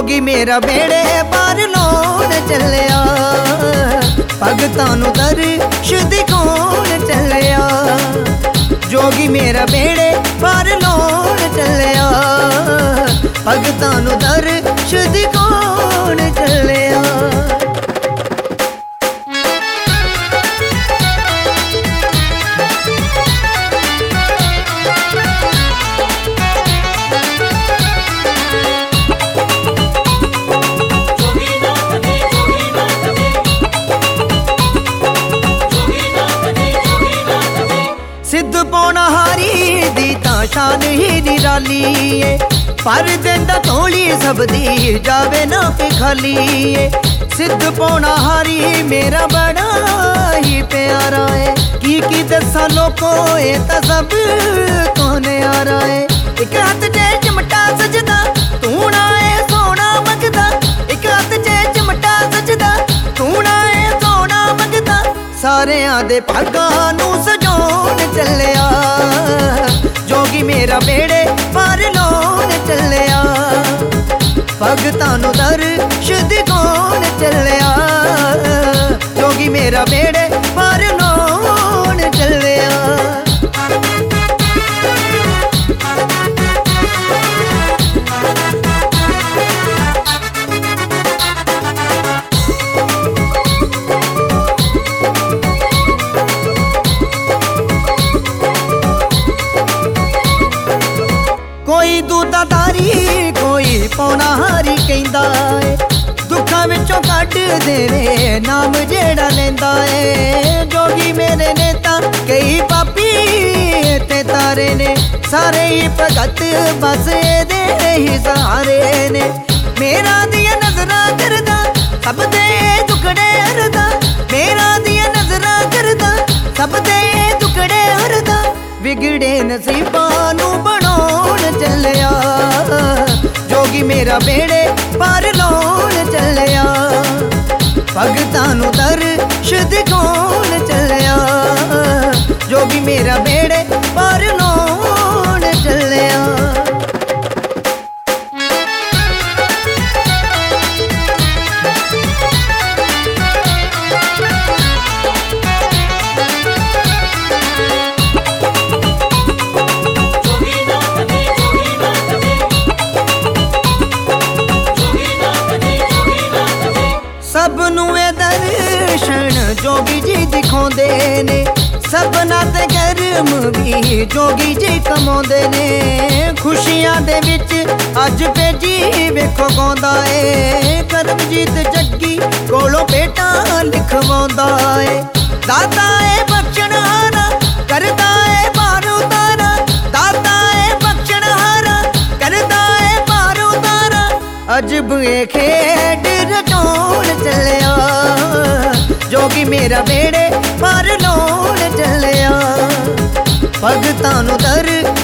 जोगी मेरा बेड़े पार लाउण चलिया, भगतां नूं दर्श दिखाउण चलिया। जोगी मेरा बेड़े पार लाउण चलिया, भगतां नूं दर्श दिखाउण चलिया। सिद्ध पौना हारी दी तां शान ही निराली है, पर देंदा तोली सब दी जावे ना खाली है। सिद्ध पौना हारी मेरा बड़ा ही प्यारा है, की दसा लोको ये तां सब कोने आ रहा है। एक हाथ च चिमटा सजदा तूना है सोना मंगदा, एक हाथ च चिमटा सजदा तूना है सोना मंगदा। सारियां दे भागां नूं सजाउण चलिया, जोगी मेरा बेड़े पार लाउण चलिया, भगतां नूं दर्श दिखाउण चलिया। जोगी मेरा बेड़े पार लाउण चलिया। कोई दूधाधारी कोई पौना हारी कहंदा है, दुखां विचों कढ देवे नाम जेड़ा लैंदा है। जोगी मेरे ने तां कई पापी ते तारे ने, सारे ही भगत बस दे ही सहारे ने। मेरा दिया नजरां करदा सब दे दुखड़े हरदा, मेरा दिया नजरां करदा सब दे दुखड़े हरदा। बिगड़े नसीबां नूं बनाउण चलिया, जोगी मेरा बेड़े पार लाउण चलिया, भगतां नूं दर्श दिखाउण चलिया। जोगी मेरा बेड़े पार लाउण चलिया। सबनू दर्शन जोगी जी दिखाउंदे ने, सबना ते कर्म भी जोगी जी कमाउंदे ने। खुशियां दे विच अज भेजी वेखो गाउंदा है, करमजीत जग्गी कोलों बेटा लिखवाउंदा है। दाता है बख्शणहारा करदा है पार उतारा, दाता है बख्शणहारा करदा है पार उतारा। अजब ये खेड रचाउण चलिया, जोगी मेरा बेड़े पार लाउण चलिया, भगतां नूं दर्श